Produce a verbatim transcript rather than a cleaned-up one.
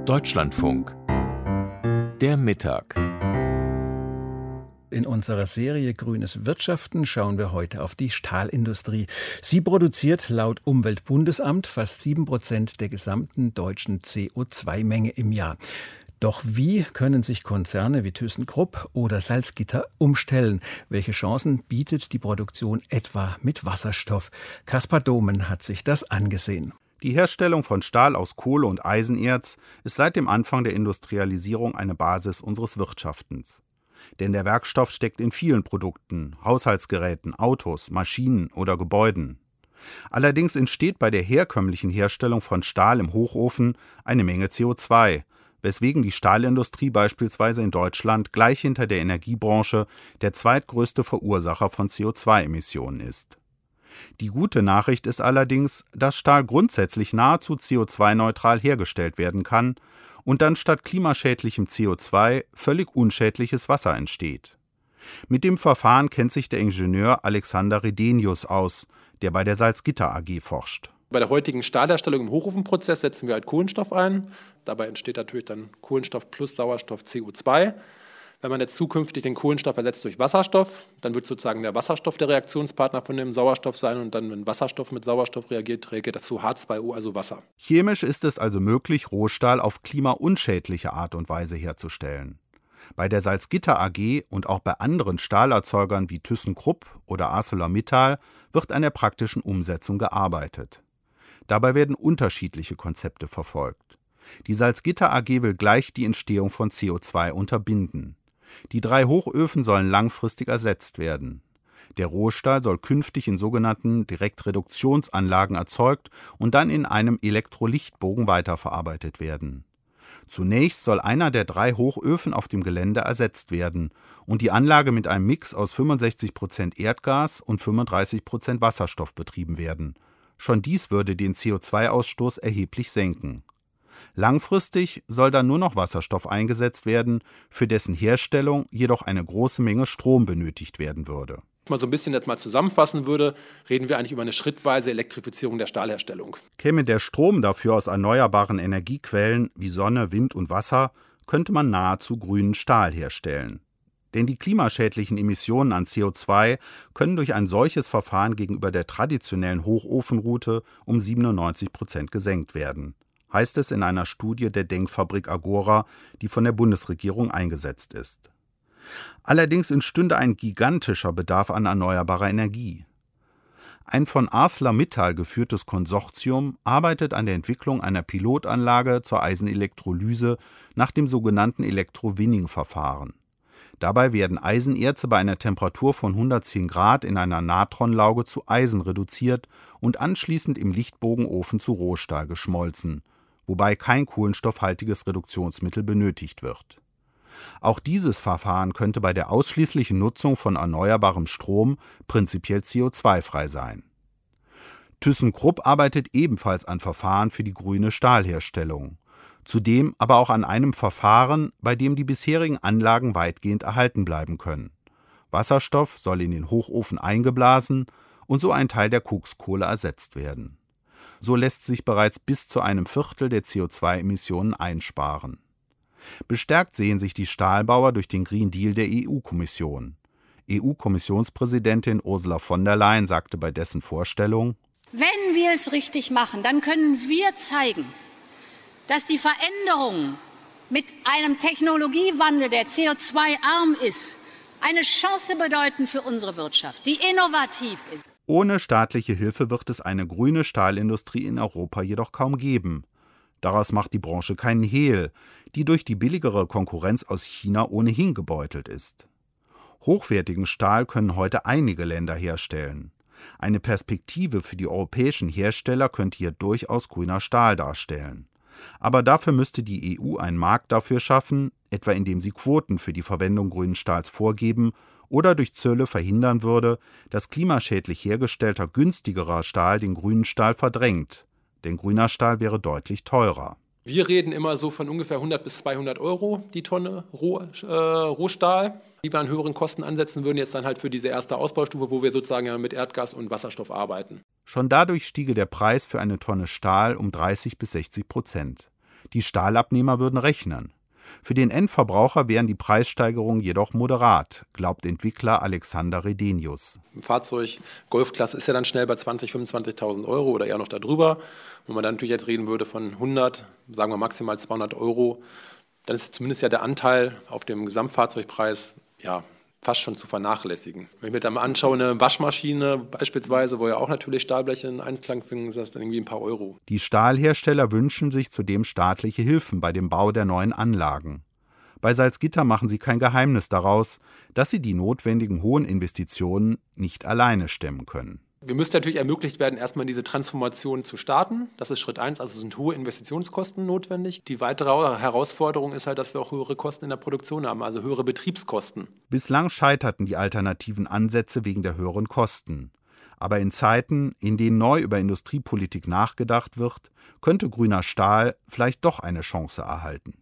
Deutschlandfunk. Der Mittag. In unserer Serie Grünes Wirtschaften schauen wir heute auf die Stahlindustrie. Sie produziert laut Umweltbundesamt fast sieben Prozent der gesamten deutschen C O zwei Menge im Jahr. Doch wie können sich Konzerne wie ThyssenKrupp oder Salzgitter umstellen? Welche Chancen bietet die Produktion etwa mit Wasserstoff? Kaspar Domen hat sich das angesehen. Die Herstellung von Stahl aus Kohle und Eisenerz ist seit dem Anfang der Industrialisierung eine Basis unseres Wirtschaftens. Denn der Werkstoff steckt in vielen Produkten, Haushaltsgeräten, Autos, Maschinen oder Gebäuden. Allerdings entsteht bei der herkömmlichen Herstellung von Stahl im Hochofen eine Menge C O zwei, weswegen die Stahlindustrie beispielsweise in Deutschland gleich hinter der Energiebranche der zweitgrößte Verursacher von C O zwei Emissionen ist. Die gute Nachricht ist allerdings, dass Stahl grundsätzlich nahezu C O zwei neutral hergestellt werden kann und dann statt klimaschädlichem C O zwei völlig unschädliches Wasser entsteht. Mit dem Verfahren kennt sich der Ingenieur Alexander Redenius aus, der bei der Salzgitter A G forscht. Bei der heutigen Stahlherstellung im Hochofenprozess setzen wir halt Kohlenstoff ein. Dabei entsteht natürlich dann Kohlenstoff plus Sauerstoff C O zwei. Wenn man jetzt zukünftig den Kohlenstoff ersetzt durch Wasserstoff, dann wird sozusagen der Wasserstoff der Reaktionspartner von dem Sauerstoff sein und dann, wenn Wasserstoff mit Sauerstoff reagiert, reagiert das zu H zwei O, also Wasser. Chemisch ist es also möglich, Rohstahl auf klimaunschädliche Art und Weise herzustellen. Bei der Salzgitter A G und auch bei anderen Stahlerzeugern wie ThyssenKrupp oder ArcelorMittal wird an der praktischen Umsetzung gearbeitet. Dabei werden unterschiedliche Konzepte verfolgt. Die Salzgitter A G will gleich die Entstehung von C O zwei unterbinden. Die drei Hochöfen sollen langfristig ersetzt werden. Der Rohstahl soll künftig in sogenannten Direktreduktionsanlagen erzeugt und dann in einem Elektrolichtbogen weiterverarbeitet werden. Zunächst soll einer der drei Hochöfen auf dem Gelände ersetzt werden und die Anlage mit einem Mix aus fünfundsechzig Prozent Erdgas und fünfunddreißig Prozent Wasserstoff betrieben werden. Schon dies würde den C O zwei Ausstoß erheblich senken. Langfristig soll dann nur noch Wasserstoff eingesetzt werden, für dessen Herstellung jedoch eine große Menge Strom benötigt werden würde. Wenn man so ein bisschen jetzt mal zusammenfassen würde, reden wir eigentlich über eine schrittweise Elektrifizierung der Stahlherstellung. Käme der Strom dafür aus erneuerbaren Energiequellen wie Sonne, Wind und Wasser, könnte man nahezu grünen Stahl herstellen. Denn die klimaschädlichen Emissionen an C O zwei können durch ein solches Verfahren gegenüber der traditionellen Hochofenroute um siebenundneunzig Prozent gesenkt werden, heißt es in einer Studie der Denkfabrik Agora, die von der Bundesregierung eingesetzt ist. Allerdings entstünde ein gigantischer Bedarf an erneuerbarer Energie. Ein von ArcelorMittal geführtes Konsortium arbeitet an der Entwicklung einer Pilotanlage zur Eisenelektrolyse nach dem sogenannten Elektrowinning-Verfahren. Dabei werden Eisenerze bei einer Temperatur von hundertzehn Grad in einer Natronlauge zu Eisen reduziert und anschließend im Lichtbogenofen zu Rohstahl geschmolzen, wobei kein kohlenstoffhaltiges Reduktionsmittel benötigt wird. Auch dieses Verfahren könnte bei der ausschließlichen Nutzung von erneuerbarem Strom prinzipiell C O zwei frei sein. ThyssenKrupp arbeitet ebenfalls an Verfahren für die grüne Stahlherstellung, zudem aber auch an einem Verfahren, bei dem die bisherigen Anlagen weitgehend erhalten bleiben können. Wasserstoff soll in den Hochofen eingeblasen und so ein Teil der Kokskohle ersetzt werden. So lässt sich bereits bis zu einem Viertel der C O zwei Emissionen einsparen. Bestärkt sehen sich die Stahlbauer durch den Green Deal der E U-Kommission. E U-Kommissionspräsidentin Ursula von der Leyen sagte bei dessen Vorstellung: Wenn wir es richtig machen, dann können wir zeigen, dass die Veränderung mit einem Technologiewandel, der C O zwei arm ist, eine Chance bedeuten für unsere Wirtschaft, die innovativ ist. Ohne staatliche Hilfe wird es eine grüne Stahlindustrie in Europa jedoch kaum geben. Daraus macht die Branche keinen Hehl, die durch die billigere Konkurrenz aus China ohnehin gebeutelt ist. Hochwertigen Stahl können heute einige Länder herstellen. Eine Perspektive für die europäischen Hersteller könnte hier durchaus grüner Stahl darstellen. Aber dafür müsste die E U einen Markt dafür schaffen, etwa indem sie Quoten für die Verwendung grünen Stahls vorgeben oder durch Zölle verhindern würde, dass klimaschädlich hergestellter günstigerer Stahl den grünen Stahl verdrängt. Denn grüner Stahl wäre deutlich teurer. Wir reden immer so von ungefähr hundert bis zweihundert Euro die Tonne Roh, äh, Rohstahl, die wir an höheren Kosten ansetzen würden, jetzt dann halt für diese erste Ausbaustufe, wo wir sozusagen ja mit Erdgas und Wasserstoff arbeiten. Schon dadurch stiege der Preis für eine Tonne Stahl um dreißig bis sechzig Prozent. Die Stahlabnehmer würden rechnen. Für den Endverbraucher wären die Preissteigerungen jedoch moderat, glaubt Entwickler Alexander Redenius. Ein Fahrzeug Golfklasse ist ja dann schnell bei zwanzigtausend, fünfundzwanzigtausend Euro oder eher noch darüber. Wenn man dann natürlich jetzt reden würde von hundert, sagen wir maximal zweihundert Euro, dann ist zumindest ja der Anteil auf dem Gesamtfahrzeugpreis ja fast schon zu vernachlässigen. Wenn ich mir dann mal anschaue, eine Waschmaschine beispielsweise, wo ja auch natürlich Stahlbleche in Einklang finden, ist das dann irgendwie ein paar Euro. Die Stahlhersteller wünschen sich zudem staatliche Hilfen bei dem Bau der neuen Anlagen. Bei Salzgitter machen sie kein Geheimnis daraus, dass sie die notwendigen hohen Investitionen nicht alleine stemmen können. Wir müssten natürlich ermöglicht werden, erstmal diese Transformation zu starten. Das ist Schritt eins, also sind hohe Investitionskosten notwendig. Die weitere Herausforderung ist halt, dass wir auch höhere Kosten in der Produktion haben, also höhere Betriebskosten. Bislang scheiterten die alternativen Ansätze wegen der höheren Kosten. Aber in Zeiten, in denen neu über Industriepolitik nachgedacht wird, könnte grüner Stahl vielleicht doch eine Chance erhalten.